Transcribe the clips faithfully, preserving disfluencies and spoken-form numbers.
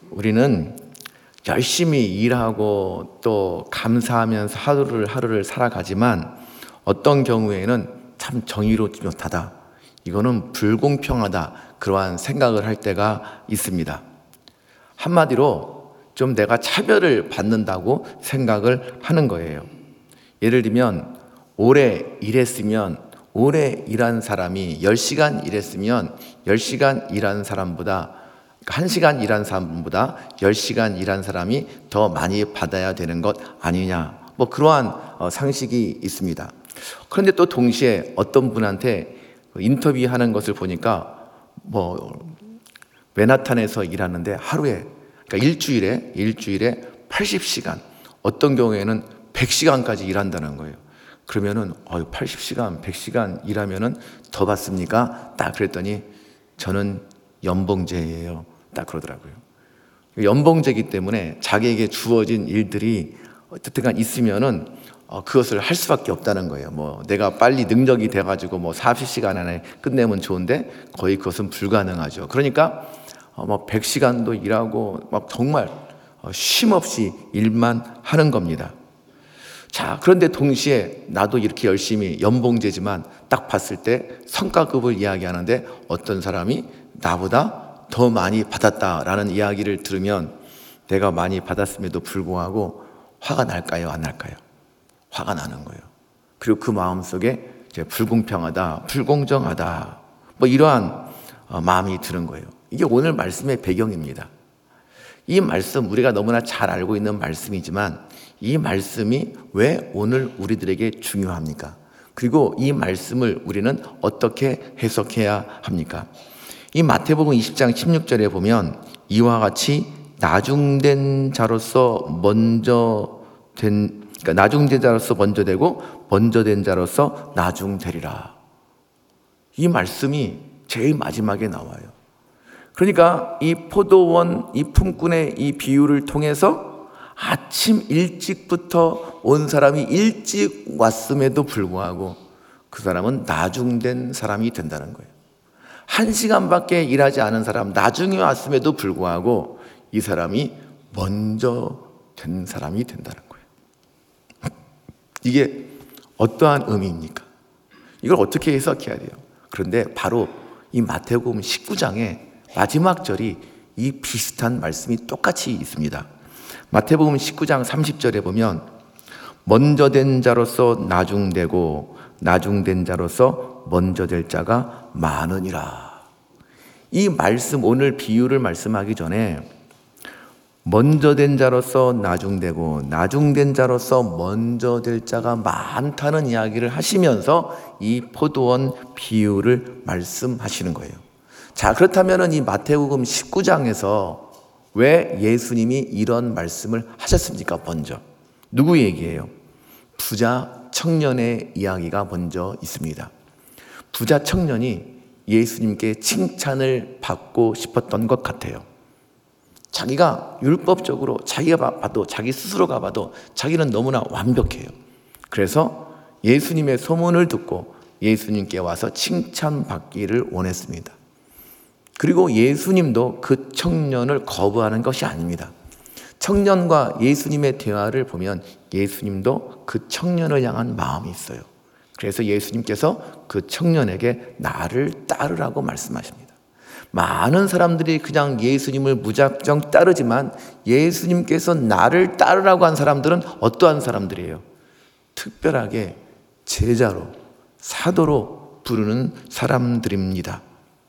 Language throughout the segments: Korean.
우리는 열심히 일하고 또 감사하면서 하루를 하루를 살아가지만 어떤 경우에는 참 정의롭지 못하다, 이거는 불공평하다, 그러한 생각을 할 때가 있습니다. 한마디로 좀 내가 차별을 받는다고 생각을 하는 거예요. 예를 들면 오래 일했으면 오래 일한 사람이 열 시간 일했으면 열 시간 일한 사람보다 한 시간 일한 사람보다 열 시간 일한 사람이 더 많이 받아야 되는 것 아니냐, 뭐 그러한 상식이 있습니다. 그런데 또 동시에 어떤 분한테 인터뷰하는 것을 보니까 뭐 맨하탄에서 일하는데 하루에, 그러니까 일주일에 일주일에 팔십 시간, 어떤 경우에는 백 시간까지 일한다는 거예요. 그러면은 어, 팔십 시간, 백 시간 일하면은 더 받습니까? 딱 그랬더니 저는 연봉제예요. 딱 그러더라고요. 연봉제이기 때문에 자기에게 주어진 일들이 어쨌든 있으면은 어, 그것을 할 수밖에 없다는 거예요. 뭐 내가 빨리 능력이 돼가지고 뭐 사십 시간 안에 끝내면 좋은데 거의 그것은 불가능하죠. 그러니까 어, 뭐 백 시간도 일하고 막 정말 어, 쉼 없이 일만 하는 겁니다. 자, 그런데 동시에 나도 이렇게 열심히 연봉제지만 딱 봤을 때 성과급을 이야기하는데 어떤 사람이 나보다 더 많이 받았다라는 이야기를 들으면 내가 많이 받았음에도 불구하고 화가 날까요? 안 날까요? 화가 나는 거예요. 그리고 그 마음속에 이제 불공평하다, 불공정하다, 뭐 이러한 마음이 드는 거예요. 이게 오늘 말씀의 배경입니다. 이 말씀 우리가 너무나 잘 알고 있는 말씀이지만 이 말씀이 왜 오늘 우리들에게 중요합니까? 그리고 이 말씀을 우리는 어떻게 해석해야 합니까? 이 마태복음 이십 장 십육 절에 보면 이와 같이 나중된 자로서 먼저 된, 그러니까 나중된 자로서 먼저 되고 먼저 된 자로서 나중되리라. 이 말씀이 제일 마지막에 나와요. 그러니까 이 포도원, 이 품꾼의 이 비유를 통해서 아침 일찍부터 온 사람이 일찍 왔음에도 불구하고 그 사람은 나중된 사람이 된다는 거예요. 한 시간밖에 일하지 않은 사람, 나중에 왔음에도 불구하고 이 사람이 먼저 된 사람이 된다는 거예요. 이게 어떠한 의미입니까? 이걸 어떻게 해석해야 돼요? 그런데 바로 이 마태복음 십구 장의 마지막 절이 이 비슷한 말씀이 똑같이 있습니다. 마태복음 십구 장 삼십 절에 보면 먼저 된 자로서 나중되고 나중된 자로서 먼저 될 자가 많으니라. 이 말씀, 오늘 비유를 말씀하기 전에 먼저 된 자로서 나중되고 나중된 자로서 먼저 될 자가 많다는 이야기를 하시면서 이 포도원 비유를 말씀하시는 거예요. 자, 그렇다면 이 마태복음 십구 장에서 왜 예수님이 이런 말씀을 하셨습니까? 먼저 누구 얘기예요? 부자 청년의 이야기가 먼저 있습니다. 부자 청년이 예수님께 칭찬을 받고 싶었던 것 같아요. 자기가 율법적으로 자기가 봐도, 자기 스스로가 봐도 자기는 너무나 완벽해요. 그래서 예수님의 소문을 듣고 예수님께 와서 칭찬받기를 원했습니다. 그리고 예수님도 그 청년을 거부하는 것이 아닙니다. 청년과 예수님의 대화를 보면 예수님도 그 청년을 향한 마음이 있어요. 그래서 예수님께서 그 청년에게 나를 따르라고 말씀하십니다. 많은 사람들이 그냥 예수님을 무작정 따르지만 예수님께서 나를 따르라고 한 사람들은 어떠한 사람들이에요? 특별하게 제자로, 사도로 부르는 사람들입니다.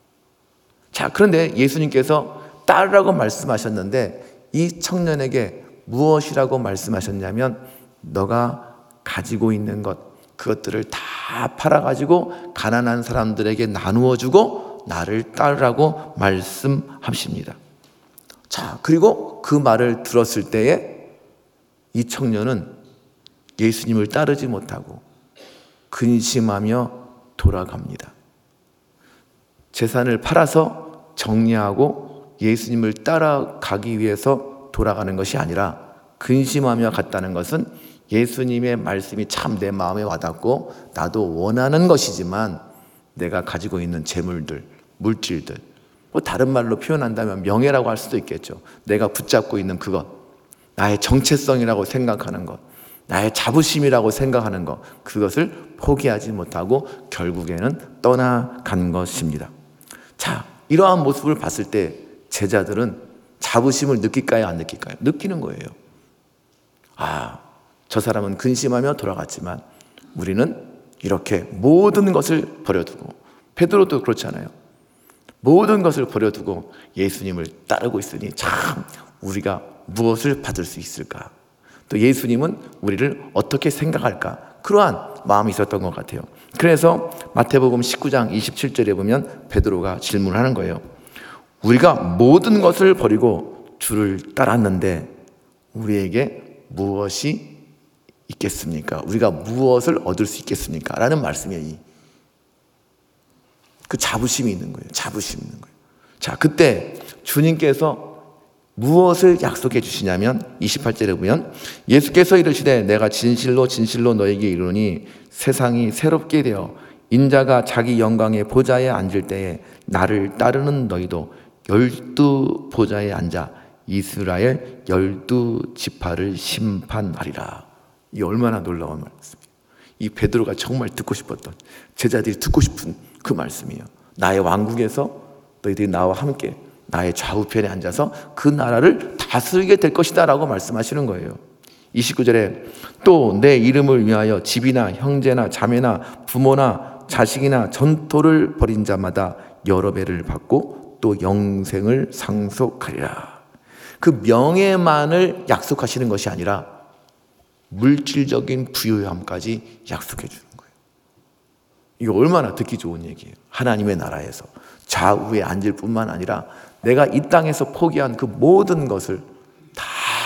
자, 그런데 예수님께서 따르라고 말씀하셨는데 이 청년에게 무엇이라고 말씀하셨냐면 너가 가지고 있는 것, 그것들을 다 팔아가지고 가난한 사람들에게 나누어주고 나를 따르라고 말씀하십니다. 자, 그리고 그 말을 들었을 때에 이 청년은 예수님을 따르지 못하고 근심하며 돌아갑니다. 재산을 팔아서 정리하고 예수님을 따라가기 위해서 돌아가는 것이 아니라 근심하며 갔다는 것은 예수님의 말씀이 참 내 마음에 와닿고 나도 원하는 것이지만 내가 가지고 있는 재물들, 물질들, 뭐 다른 말로 표현한다면 명예라고 할 수도 있겠죠. 내가 붙잡고 있는 그것, 나의 정체성이라고 생각하는 것, 나의 자부심이라고 생각하는 것, 그것을 포기하지 못하고 결국에는 떠나간 것입니다. 자, 이러한 모습을 봤을 때 제자들은 자부심을 느낄까요? 안 느낄까요? 느끼는 거예요. 아, 저 사람은 근심하며 돌아갔지만 우리는 이렇게 모든 것을 버려두고, 베드로도 그렇잖아요. 모든 것을 버려두고 예수님을 따르고 있으니 참 우리가 무엇을 받을 수 있을까? 또 예수님은 우리를 어떻게 생각할까? 그러한 마음이 있었던 것 같아요. 그래서 마태복음 십구 장 이십칠 절에 보면 베드로가 질문하는 거예요. 우리가 모든 것을 버리고 주를 따랐는데 우리에게 무엇이 있겠습니까? 우리가 무엇을 얻을 수 있겠습니까? 라는 말씀이에요. 그 자부심이 있는 거예요. 자부심이 있는 거예요. 자, 그때 주님께서 무엇을 약속해 주시냐면 이십팔 절에 보면 예수께서 이르시되 내가 진실로 진실로 너에게 이르노니 세상이 새롭게 되어 인자가 자기 영광의 보좌에 앉을 때에 나를 따르는 너희도 열두 보좌에 앉아 이스라엘 열두 지파를 심판하리라. 이 얼마나 놀라운 말씀이에요. 이 베드로가 정말 듣고 싶었던, 제자들이 듣고 싶은 그 말씀이에요. 나의 왕국에서 너희들이 나와 함께 나의 좌우편에 앉아서 그 나라를 다스리게 될 것이다 라고 말씀하시는 거예요. 이십구 절에 또 내 이름을 위하여 집이나 형제나 자매나 부모나 자식이나 전토를 벌인 자마다 여러 배를 받고 또 영생을 상속하리라. 그 명예만을 약속하시는 것이 아니라 물질적인 부유함까지 약속해 주는 거예요. 이거 얼마나 듣기 좋은 얘기예요. 하나님의 나라에서 좌우에 앉을 뿐만 아니라 내가 이 땅에서 포기한 그 모든 것을 다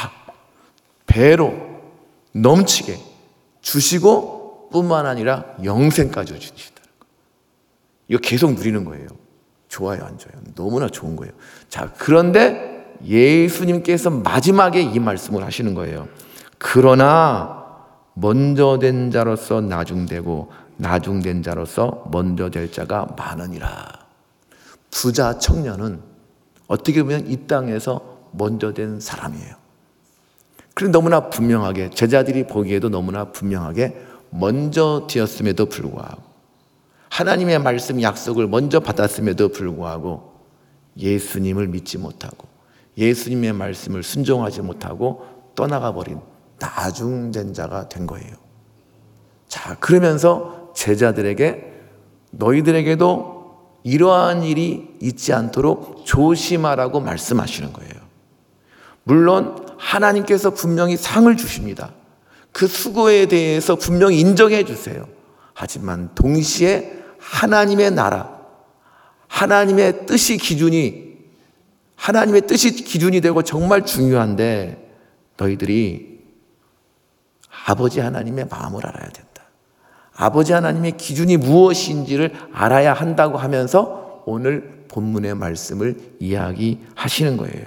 배로 넘치게 주시고 뿐만 아니라 영생까지 주신다는 거예요. 이거 계속 누리는 거예요. 좋아요, 안 좋아요? 너무나 좋은 거예요. 자, 그런데 예수님께서 마지막에 이 말씀을 하시는 거예요. 그러나 먼저 된 자로서 나중되고 나중된 자로서 먼저 될 자가 많으니라. 부자 청년은 어떻게 보면 이 땅에서 먼저 된 사람이에요. 그런데 너무나 분명하게, 제자들이 보기에도 너무나 분명하게 먼저 되었음에도 불구하고, 하나님의 말씀 약속을 먼저 받았음에도 불구하고 예수님을 믿지 못하고 예수님의 말씀을 순종하지 못하고 떠나가 버린 나중된 자가 된 거예요. 자, 그러면서 제자들에게 너희들에게도 이러한 일이 있지 않도록 조심하라고 말씀하시는 거예요. 물론 하나님께서 분명히 상을 주십니다. 그 수고에 대해서 분명히 인정해 주세요. 하지만 동시에 하나님의 나라, 하나님의 뜻이 기준이, 하나님의 뜻이 기준이 되고 정말 중요한데 너희들이 아버지 하나님의 마음을 알아야 된다. 아버지 하나님의 기준이 무엇인지를 알아야 한다고 하면서 오늘 본문의 말씀을 이야기하시는 거예요.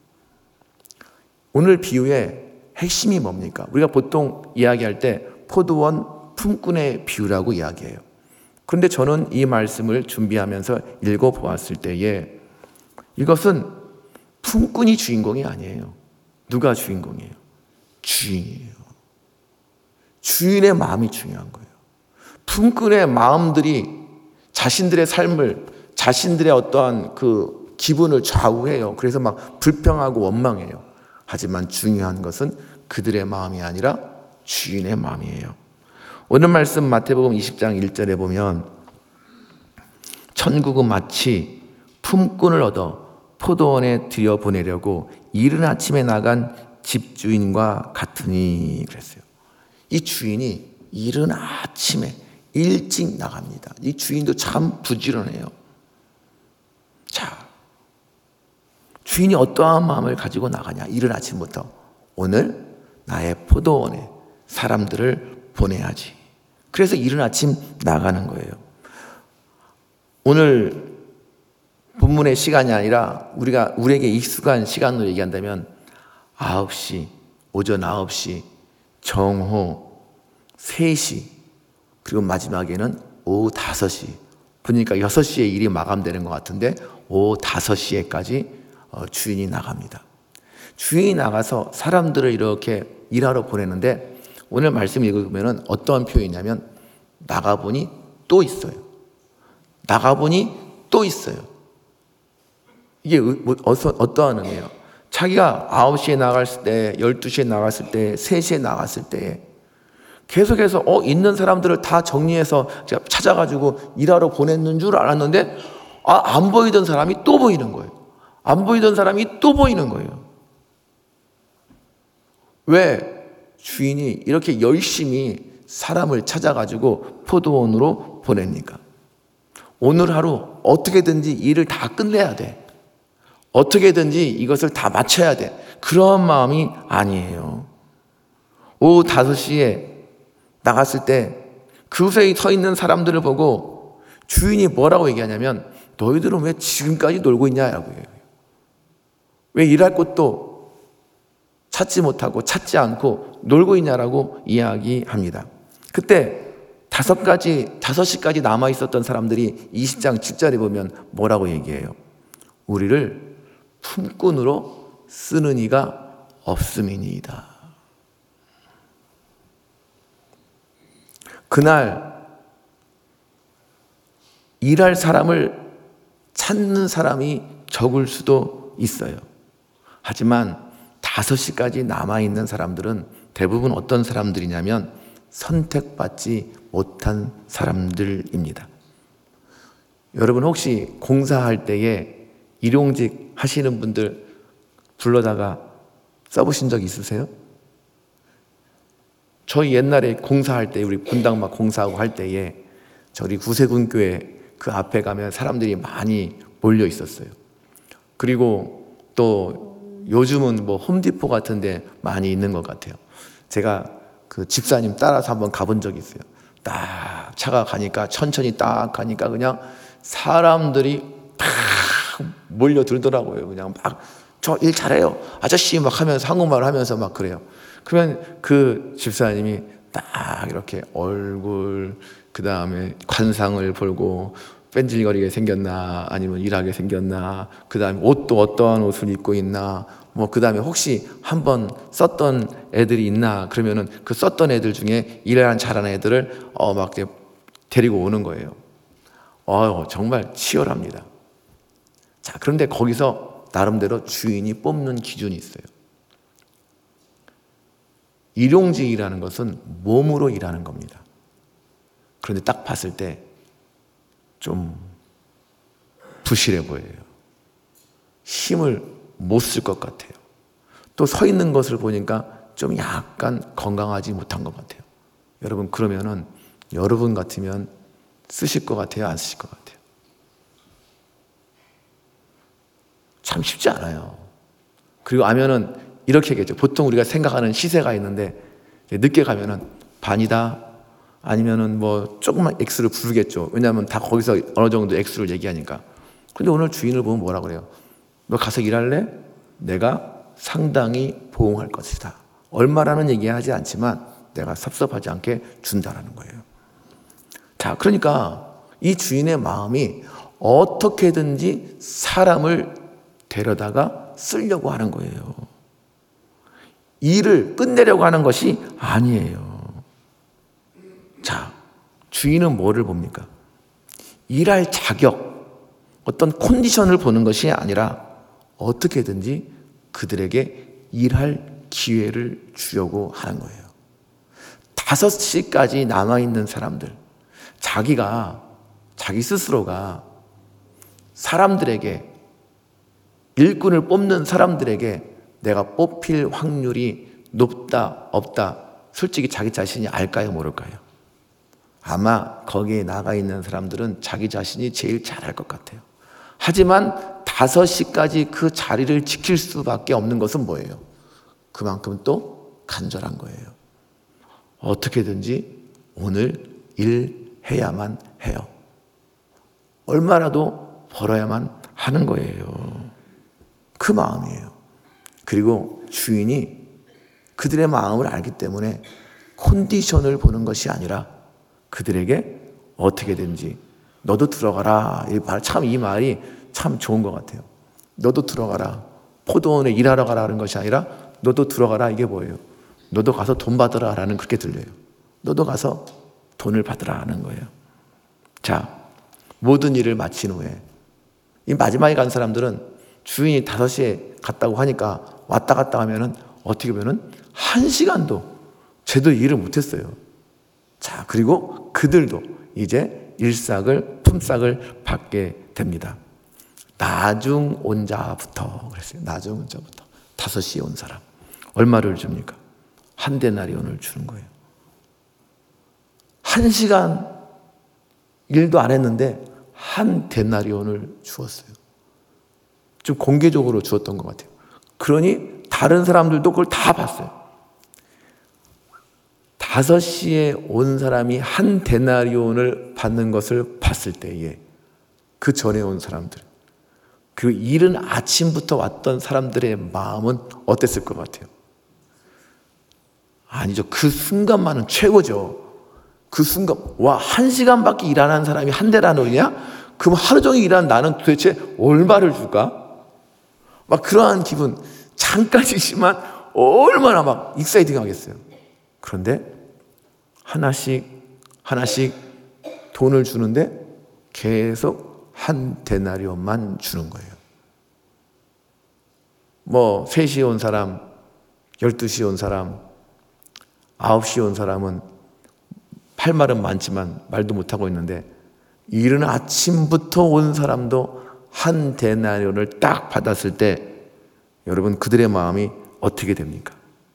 오늘 비유의 핵심이 뭡니까? 우리가 보통 이야기할 때 포도원 품꾼의 비유라고 이야기해요. 그런데 저는 이 말씀을 준비하면서 읽어보았을 때에 이것은 품꾼이 주인공이 아니에요. 누가 주인공이에요? 주인이에요. 주인의 마음이 중요한 거예요. 품꾼의 마음들이 자신들의 삶을, 자신들의 어떠한 그 기분을 좌우해요. 그래서 막 불평하고 원망해요. 하지만 중요한 것은 그들의 마음이 아니라 주인의 마음이에요. 오늘 말씀 마태복음 이십 장 일 절에 보면 천국은 마치 품꾼을 얻어 포도원에 들여보내려고 이른 아침에 나간 집주인과 같으니 그랬어요. 이 주인이 이른 아침에 일찍 나갑니다. 이 주인도 참 부지런해요. 자, 주인이 어떠한 마음을 가지고 나가냐? 이른 아침부터 오늘 나의 포도원에 사람들을 보내야지. 그래서 이른 아침 나가는 거예요. 오늘 본문의 시간이 아니라 우리가 우리에게 익숙한 시간으로 얘기한다면 아홉 시, 오전 아홉 시, 정오, 세 시, 그리고 마지막에는 오후 다섯 시. 보니까 여섯 시에 일이 마감되는 것 같은데 오후 다섯 시에까지 주인이 나갑니다. 주인이 나가서 사람들을 이렇게 일하러 보내는데 오늘 말씀 읽으면 어떠한 표현이냐면 나가보니 또 있어요. 나가보니 또 있어요. 이게 어떠한 의미예요? 자기가 아홉 시에 나갔을 때, 열두 시에 나갔을 때, 세 시에 나갔을 때 계속해서 어 있는 사람들을 다 정리해서 찾아가지고 일하러 보냈는 줄 알았는데 아, 안 보이던 사람이 또 보이는 거예요. 안 보이던 사람이 또 보이는 거예요. 왜 주인이 이렇게 열심히 사람을 찾아가지고 포도원으로 보냅니까? 오늘 하루 어떻게든지 일을 다 끝내야 돼. 어떻게든지 이것을 다 마쳐야 돼. 그런 마음이 아니에요. 오후 다섯 시에 나갔을 때 그곳에 서 있는 사람들을 보고 주인이 뭐라고 얘기하냐면 너희들은 왜 지금까지 놀고 있냐라고 해요. 왜 일할 곳도 찾지 못하고 찾지 않고 놀고 있냐라고 이야기합니다. 그때 다섯 가지, 다섯 시까지 남아 있었던 사람들이 이십 장 칠 절에 보면 뭐라고 얘기해요? 우리를 품꾼으로 쓰는 이가 없음이니이다. 그날 일할 사람을 찾는 사람이 적을 수도 있어요. 하지만 다섯 시까지 남아있는 사람들은 대부분 어떤 사람들이냐면 선택받지 못한 사람들입니다. 여러분 혹시 공사할 때에 일용직 하시는 분들 불러다가 써보신 적 있으세요? 저희 옛날에 공사할 때 우리 분당 막 공사하고 할 때에 저희 구세군교회 그 앞에 가면 사람들이 많이 몰려 있었어요. 그리고 또 요즘은 뭐 홈디포 같은 데 많이 있는 것 같아요. 제가 그 집사님 따라서 한번 가본 적이 있어요. 딱 차가 가니까 천천히 딱 가니까 그냥 사람들이 딱 몰려들더라고요. 그냥 막 저 일 잘해요 아저씨 막 하면서 한국말 하면서 막 그래요. 그러면 그 집사님이 딱 이렇게 얼굴 그 다음에 관상을 보고 뺀질거리게 생겼나 아니면 일하게 생겼나 그 다음에 옷도 어떠한 옷을 입고 있나 뭐 그 다음에 혹시 한번 썼던 애들이 있나 그러면은 그 썼던 애들 중에 일을 잘하는 애들을 어 막 데리고 오는 거예요. 어 정말 치열합니다. 자 그런데 거기서 나름대로 주인이 뽑는 기준이 있어요. 일용직이라는 것은 몸으로 일하는 겁니다. 그런데 딱 봤을 때 좀 부실해 보여요. 힘을 못 쓸 것 같아요. 또 서 있는 것을 보니까 좀 약간 건강하지 못한 것 같아요. 여러분 그러면은 여러분 같으면 쓰실 것 같아요? 안 쓰실 것 같아요? 참 쉽지 않아요. 그리고 아면은 이렇게 얘기하죠. 보통 우리가 생각하는 시세가 있는데 늦게 가면은 반이다 아니면은 뭐 조금만 액수를 부르겠죠. 왜냐하면 다 거기서 어느 정도 액수를 얘기하니까. 근데 오늘 주인을 보면 뭐라 그래요? 너 가서 일할래? 내가 상당히 보응할 것이다. 얼마라는 얘기하지 않지만 내가 섭섭하지 않게 준다라는 거예요. 자, 그러니까 이 주인의 마음이 어떻게든지 사람을 데려다가 쓰려고 하는 거예요. 일을 끝내려고 하는 것이 아니에요. 자, 주인은 뭐를 봅니까? 일할 자격, 어떤 컨디션을 보는 것이 아니라 어떻게든지 그들에게 일할 기회를 주려고 하는 거예요. 다섯 시까지 남아있는 사람들, 자기가, 자기 스스로가 사람들에게, 일꾼을 뽑는 사람들에게 내가 뽑힐 확률이 높다, 없다, 솔직히 자기 자신이 알까요, 모를까요? 아마 거기에 나가 있는 사람들은 자기 자신이 제일 잘할 것 같아요. 하지만 다섯 시까지 그 자리를 지킬 수밖에 없는 것은 뭐예요? 그만큼 또 간절한 거예요. 어떻게든지 오늘 일해야만 해요. 얼마라도 벌어야만 하는 거예요. 그 마음이에요. 그리고 주인이 그들의 마음을 알기 때문에 컨디션을 보는 것이 아니라 그들에게 어떻게든지 너도 들어가라. 참 이 말이 참 좋은 것 같아요. 너도 들어가라. 포도원에 일하러 가라는 것이 아니라 너도 들어가라. 이게 뭐예요? 너도 가서 돈 받으라 라는 그렇게 들려요. 너도 가서 돈을 받으라 하는 거예요. 자, 모든 일을 마친 후에 이 마지막에 간 사람들은 주인이 다섯 시에 갔다고 하니까 왔다 갔다 하면은 어떻게 보면은 한 시간도 제대로 일을 못했어요. 자, 그리고 그들도 이제 일삭을 품삯을 받게 됩니다. 나중 온 자부터 그랬어요. 나중 온 자부터 다섯 시에 온 사람 얼마를 줍니까? 한 데나리온을 주는 거예요. 한 시간 일도 안 했는데 한 데나리온을 주었어요. 좀 공개적으로 주었던 것 같아요. 그러니 다른 사람들도 그걸 다 봤어요. 다섯 시에 온 사람이 한 데나리온을 받는 것을 봤을 때에 그 전에 온 사람들, 그 이른 아침부터 왔던 사람들의 마음은 어땠을 것 같아요? 아니죠. 그 순간만은 최고죠. 그 순간, 와, 한 시간밖에 일 안 한 사람이 한 데나리온이냐? 그럼 하루 종일 일한 나는 도대체 얼마를 줄까? 막 그러한 기분, 잠깐이지만 얼마나 막 익사이팅 하겠어요. 그런데 하나씩 하나씩 돈을 주는데 계속 한 데나리온만 주는 거예요. 뭐 세 시에 온 사람, 열두 시에 온 사람, 아홉 시에 온 사람은 할 말은 많지만 말도 못하고 있는데 이른 아침부터 온 사람도 한 데나리온을 딱 받았을 때 여러분 그들의 마음이 어떻게 됩니까?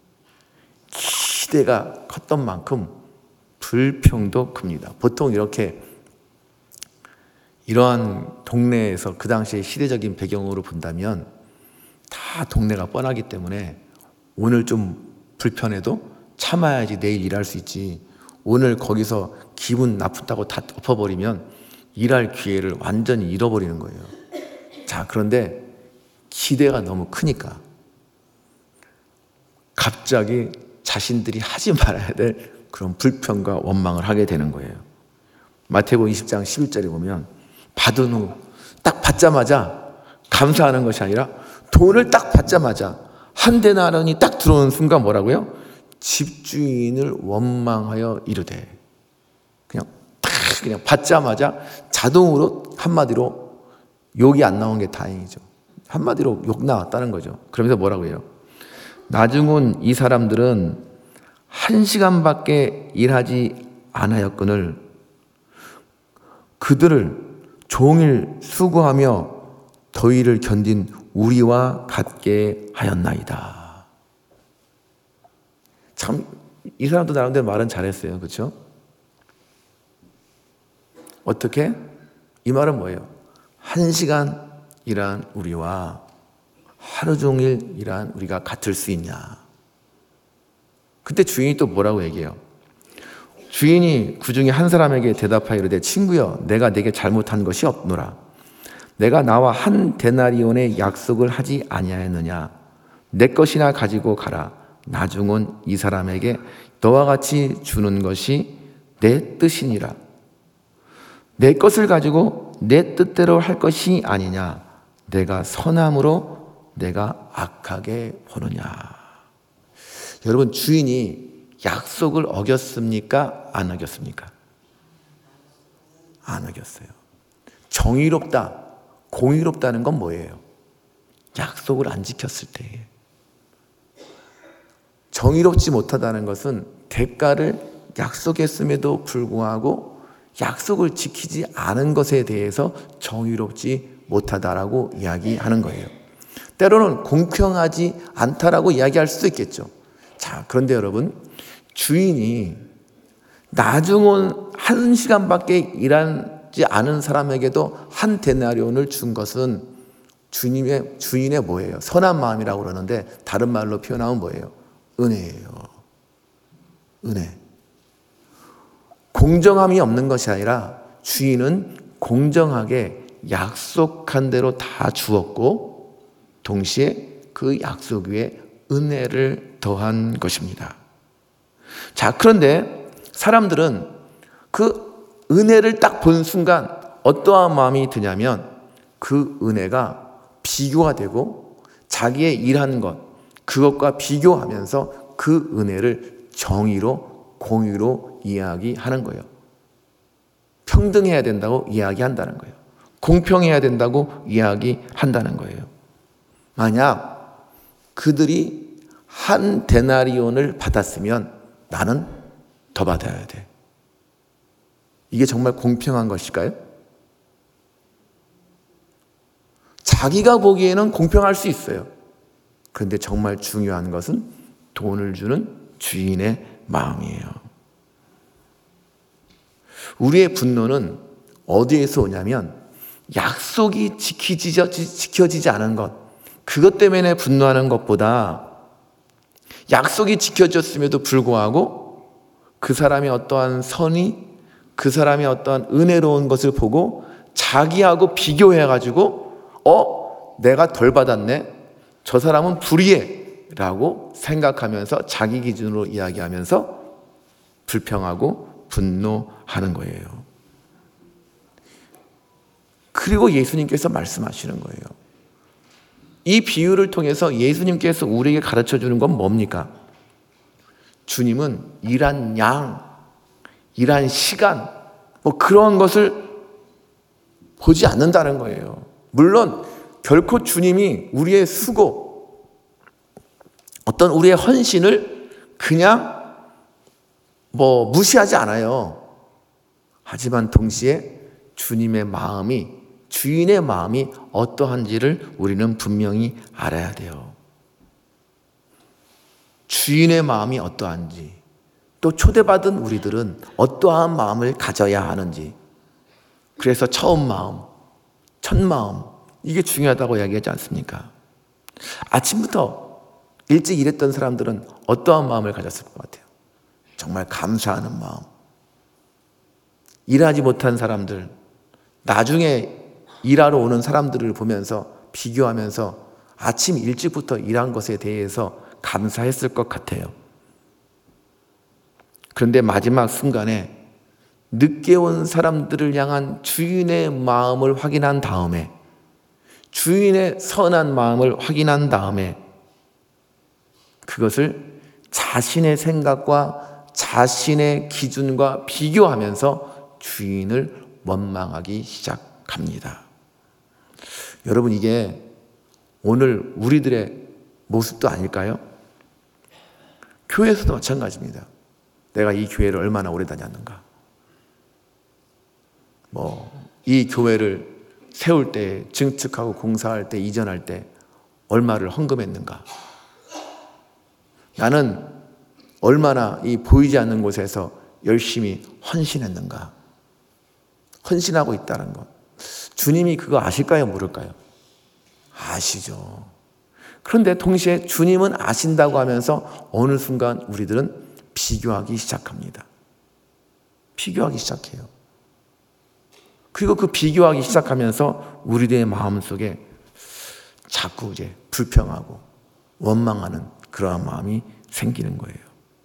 기대가 컸던 만큼 불평도 큽니다. 보통 이렇게 이러한 동네에서 그 당시의 시대적인 배경으로 본다면 다 동네가 뻔하기 때문에 오늘 좀 불편해도 참아야지 내일 일할 수 있지, 오늘 거기서 기분 나쁘다고 다 덮어버리면 일할 기회를 완전히 잃어버리는 거예요. 자, 그런데 기대가 너무 크니까 갑자기 자신들이 하지 말아야 될 그런 불평과 원망을 하게 되는 거예요. 마태복음 이십 장 십일 절에 보면 받은 후 딱 받자마자 감사하는 것이 아니라 돈을 딱 받자마자 한 데나리온이 딱 들어오는 순간 뭐라고요? 집주인을 원망하여 이르되, 그냥 딱 그냥 받자마자 자동으로 한마디로 욕이 안 나온 게 다행이죠. 한마디로 욕 나왔다는 거죠. 그러면서 뭐라고 해요? 나중은 이 사람들은 한 시간밖에 일하지 않았거늘 그들을 종일 수고하며 더위를 견딘 우리와 같게 하였나이다. 참, 이 사람도 나름대로 말은 잘했어요. 그렇죠? 어떻게? 이 말은 뭐예요? 한 시간 일한 우리와 하루 종일 일한 우리가 같을 수 있냐? 그때 주인이 또 뭐라고 얘기해요? 주인이 그 중에 한 사람에게 대답하여 이르되 친구여, 내가 내게 잘못한 것이 없노라. 내가 나와 한 데나리온의 약속을 하지 아니하였느냐? 내 것이나 가지고 가라. 나중은 이 사람에게 너와 같이 주는 것이 내 뜻이니라. 내 것을 가지고 내 뜻대로 할 것이 아니냐? 내가 선함으로 내가 악하게 보느냐? 여러분, 주인이 약속을 어겼습니까? 안 어겼습니까? 안 어겼어요. 정의롭다, 공의롭다는 건 뭐예요? 약속을 안 지켰을 때예요. 정의롭지 못하다는 것은 대가를 약속했음에도 불구하고 약속을 지키지 않은 것에 대해서 정의롭지 못하다라고 이야기하는 거예요. 때로는 공평하지 않다라고 이야기할 수도 있겠죠. 자, 그런데 여러분, 주인이 나중은 한 시간밖에 일하지 않은 사람에게도 한 데나리온을 준 것은 주님의, 주인의 뭐예요? 선한 마음이라고 그러는데 다른 말로 표현하면 뭐예요? 은혜예요. 은혜. 공정함이 없는 것이 아니라 주인은 공정하게 약속한 대로 다 주었고 동시에 그 약속 위에 은혜를 더한 것입니다. 자, 그런데 사람들은 그 은혜를 딱 본 순간 어떠한 마음이 드냐면 그 은혜가 비교가 되고 자기의 일하는 것, 그것과 비교하면서 그 은혜를 정의로, 공의로 이야기하는 거예요. 평등해야 된다고 이야기한다는 거예요. 공평해야 된다고 이야기한다는 거예요. 만약 그들이 한 데나리온을 받았으면 나는 더 받아야 돼. 이게 정말 공평한 것일까요? 자기가 보기에는 공평할 수 있어요. 그런데 정말 중요한 것은 돈을 주는 주인의 마음이에요. 우리의 분노는 어디에서 오냐면 약속이 지키지, 지켜지지 않은 것, 그것 때문에 분노하는 것보다 약속이 지켜졌음에도 불구하고 그 사람의 어떠한 선이, 그 사람의 어떠한 은혜로운 것을 보고 자기하고 비교해가지고 어? 내가 덜 받았네? 저 사람은 불의해 라고 생각하면서 자기 기준으로 이야기하면서 불평하고 분노하는 거예요. 그리고 예수님께서 말씀하시는 거예요. 이 비유를 통해서 예수님께서 우리에게 가르쳐 주는 건 뭡니까? 주님은 일한 양, 일한 시간, 뭐 그런 것을 보지 않는다는 거예요. 물론 결코 주님이 우리의 수고, 어떤 우리의 헌신을 그냥 뭐 무시하지 않아요. 하지만 동시에 주님의 마음이, 주인의 마음이 어떠한지를 우리는 분명히 알아야 돼요. 주인의 마음이 어떠한지, 또 초대받은 우리들은 어떠한 마음을 가져야 하는지. 그래서 처음 마음, 첫 마음, 이게 중요하다고 이야기하지 않습니까? 아침부터 일찍 일했던 사람들은 어떠한 마음을 가졌을 것 같아요? 정말 감사하는 마음. 일하지 못한 사람들, 나중에 일하러 오는 사람들을 보면서 비교하면서 아침 일찍부터 일한 것에 대해서 감사했을 것 같아요. 그런데 마지막 순간에 늦게 온 사람들을 향한 주인의 마음을 확인한 다음에, 주인의 선한 마음을 확인한 다음에 그것을 자신의 생각과 자신의 기준과 비교하면서 주인을 원망하기 시작합니다. 여러분, 이게 오늘 우리들의 모습도 아닐까요? 교회에서도 마찬가지입니다. 내가 이 교회를 얼마나 오래 다녔는가? 뭐 이 교회를 세울 때, 증축하고 공사할 때, 이전할 때 얼마를 헌금했는가? 나는 얼마나 이 보이지 않는 곳에서 열심히 헌신했는가? 헌신하고 있다는 것. 주님이 그거 아실까요? 모를까요? 아시죠. 그런데 동시에 주님은 아신다고 하면서 어느 순간 우리들은 비교하기 시작합니다. 비교하기 시작해요. 그리고 그 비교하기 시작하면서 우리들의 마음속에 자꾸 이제 불평하고 원망하는 그러한 마음이 생기는 거예요.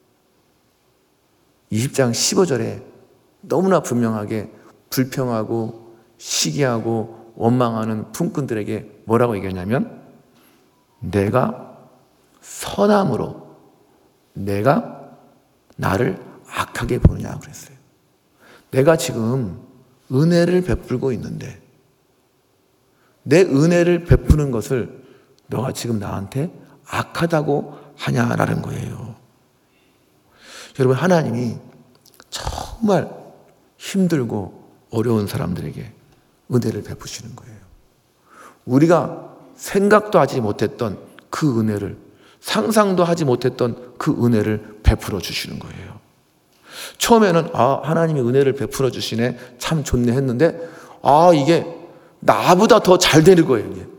이십 장 십오 절에 너무나 분명하게 불평하고 시기하고 원망하는 품꾼들에게 뭐라고 얘기하냐면, 내가 선함으로 내가 나를 악하게 보느냐고 그랬어요. 내가 지금 은혜를 베풀고 있는데 내 은혜를 베푸는 것을 너가 지금 나한테 악하다고 하냐라는 거예요. 여러분, 하나님이 정말 힘들고 어려운 사람들에게 은혜를 베푸시는 거예요. 우리가 생각도 하지 못했던 그 은혜를, 상상도 하지 못했던 그 은혜를 베풀어 주시는 거예요. 처음에는 아, 하나님이 은혜를 베풀어 주시네, 참 좋네 했는데 아, 이게 나보다 더 잘 되는 거예요. 이게.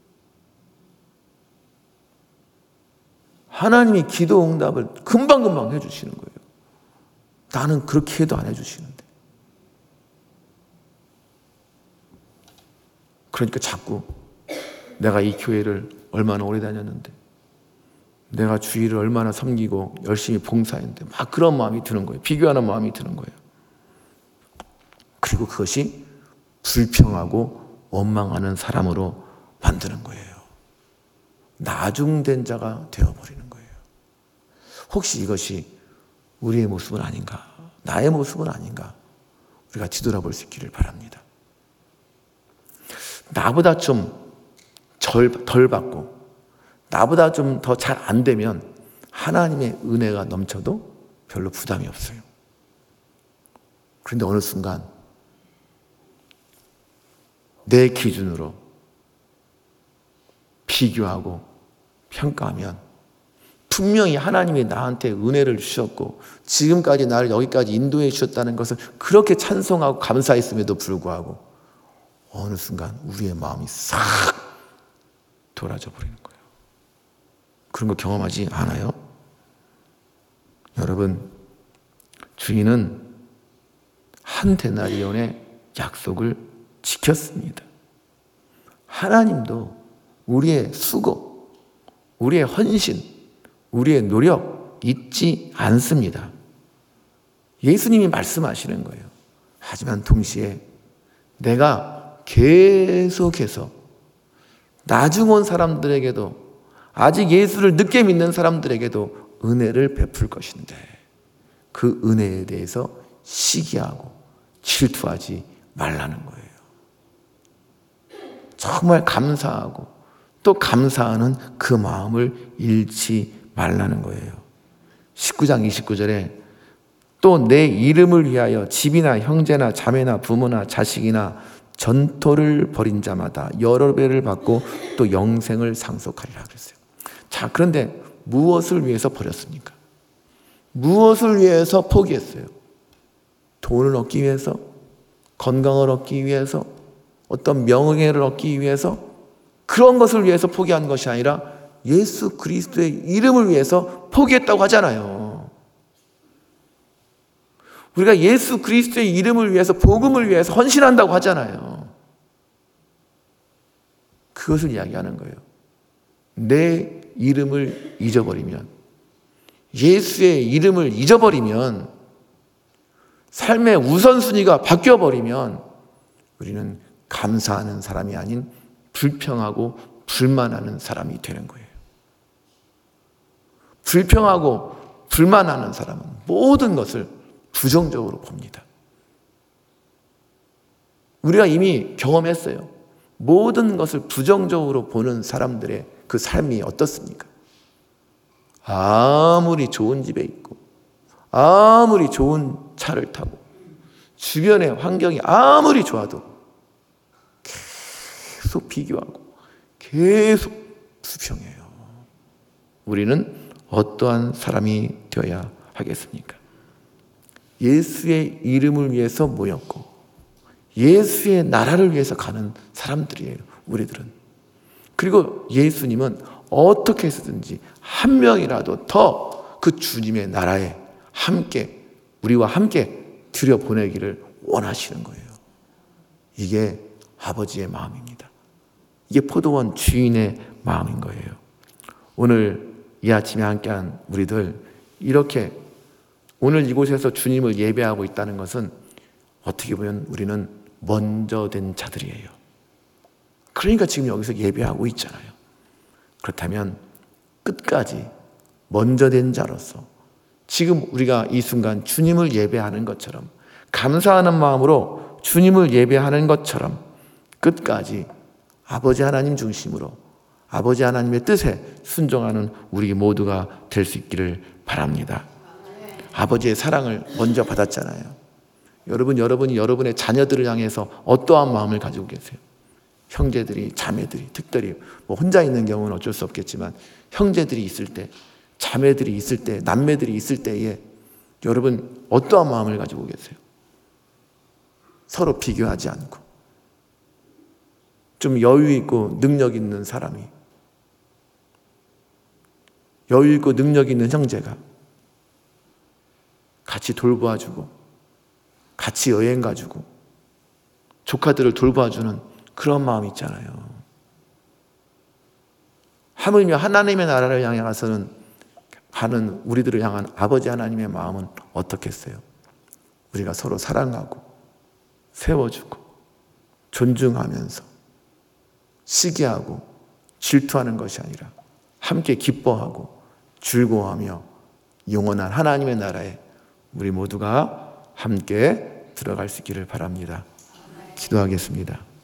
하나님이 기도 응답을 금방금방 해주시는 거예요. 나는 그렇게 해도 안 해주시는데. 그러니까 자꾸 내가 이 교회를 얼마나 오래 다녔는데, 내가 주일을 얼마나 섬기고 열심히 봉사했는데, 막 그런 마음이 드는 거예요. 비교하는 마음이 드는 거예요. 그리고 그것이 불평하고 원망하는 사람으로 만드는 거예요. 나중된 자가 되어버리는 거예요. 혹시 이것이 우리의 모습은 아닌가? 나의 모습은 아닌가? 우리가 뒤돌아볼 수 있기를 바랍니다. 나보다 좀 덜 받고 나보다 좀 더 잘 안 되면 하나님의 은혜가 넘쳐도 별로 부담이 없어요. 그런데 어느 순간 내 기준으로 비교하고 평가하면 분명히 하나님이 나한테 은혜를 주셨고 지금까지 나를 여기까지 인도해 주셨다는 것을 그렇게 찬송하고 감사했음에도 불구하고 어느 순간 우리의 마음이 싹 돌아져 버리는 거예요. 그런 거 경험하지 않아요? 여러분, 주인은 한 데나리온의 약속을 지켰습니다. 하나님도 우리의 수고, 우리의 헌신, 우리의 노력 잊지 않습니다. 예수님이 말씀하시는 거예요. 하지만 동시에 내가 계속해서 나중 온 사람들에게도 아직 예수를 늦게 믿는 사람들에게도 은혜를 베풀 것인데 그 은혜에 대해서 시기하고 질투하지 말라는 거예요. 정말 감사하고 또 감사하는 그 마음을 잃지 말라는 거예요. 십구 장 이십구 절에 또 내 이름을 위하여 집이나 형제나 자매나 부모나 자식이나 전토를 벌인 자마다 여러 배를 받고 또 영생을 상속하리라 그랬어요. 자, 그런데 무엇을 위해서 버렸습니까? 무엇을 위해서 포기했어요? 돈을 얻기 위해서? 건강을 얻기 위해서? 어떤 명예를 얻기 위해서? 그런 것을 위해서 포기한 것이 아니라 예수 그리스도의 이름을 위해서 포기했다고 하잖아요. 우리가 예수 그리스도의 이름을 위해서, 복음을 위해서 헌신한다고 하잖아요. 그것을 이야기하는 거예요. 내 이름을 잊어버리면, 예수의 이름을 잊어버리면, 삶의 우선순위가 바뀌어버리면 우리는 감사하는 사람이 아닌 불평하고 불만하는 사람이 되는 거예요. 불평하고 불만하는 사람은 모든 것을 부정적으로 봅니다. 우리가 이미 경험했어요. 모든 것을 부정적으로 보는 사람들의 그 삶이 어떻습니까? 아무리 좋은 집에 있고 아무리 좋은 차를 타고 주변의 환경이 아무리 좋아도 계속 비교하고 계속 수평해요. 우리는 어떠한 사람이 되어야 하겠습니까? 예수의 이름을 위해서 모였고 예수의 나라를 위해서 가는 사람들이에요. 우리들은. 그리고 예수님은 어떻게 해서든지 한 명이라도 더 그 주님의 나라에 함께, 우리와 함께 들여보내기를 원하시는 거예요. 이게 아버지의 마음입니다. 이게 포도원 주인의 마음인 거예요. 오늘 이 아침에 함께한 우리들, 이렇게 오늘 이곳에서 주님을 예배하고 있다는 것은 어떻게 보면 우리는 먼저 된 자들이에요. 그러니까 지금 여기서 예배하고 있잖아요. 그렇다면 끝까지 먼저 된 자로서 지금 우리가 이 순간 주님을 예배하는 것처럼, 감사하는 마음으로 주님을 예배하는 것처럼 끝까지 아버지 하나님 중심으로 아버지 하나님의 뜻에 순종하는 우리 모두가 될 수 있기를 바랍니다. 아버지의 사랑을 먼저 받았잖아요. 여러분, 여러분이 여러분의 자녀들을 향해서 어떠한 마음을 가지고 계세요? 형제들이, 자매들이, 특별히 뭐 혼자 있는 경우는 어쩔 수 없겠지만 형제들이 있을 때, 자매들이 있을 때, 남매들이 있을 때에 여러분 어떠한 마음을 가지고 계세요? 서로 비교하지 않고 좀 여유 있고 능력 있는 사람이, 여유 있고 능력 있는 형제가 같이 돌보아주고 같이 여행 가주고 조카들을 돌보아주는 그런 마음이 있잖아요. 하물며 하나님의 나라를 향해 가서는 가는 우리들을 향한 아버지 하나님의 마음은 어떻겠어요? 우리가 서로 사랑하고 세워주고 존중하면서 시기하고 질투하는 것이 아니라 함께 기뻐하고 즐거워하며 영원한 하나님의 나라에 우리 모두가 함께 들어갈 수 있기를 바랍니다. 기도하겠습니다.